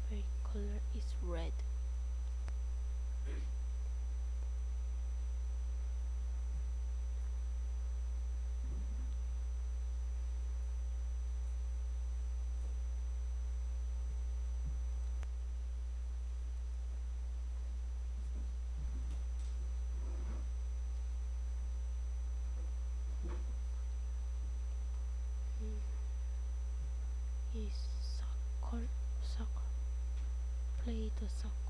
favorite color is red. Mm, is soccer. Play the soccer.